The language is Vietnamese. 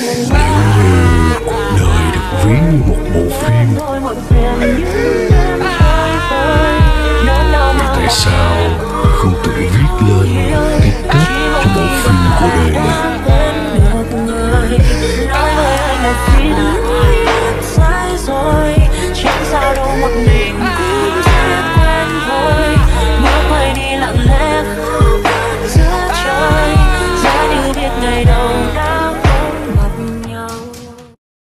Cuộc đời được ví như một bộ phim, nhưng tại sao không tự viết lên cái kết cho bộ phim của đời mình?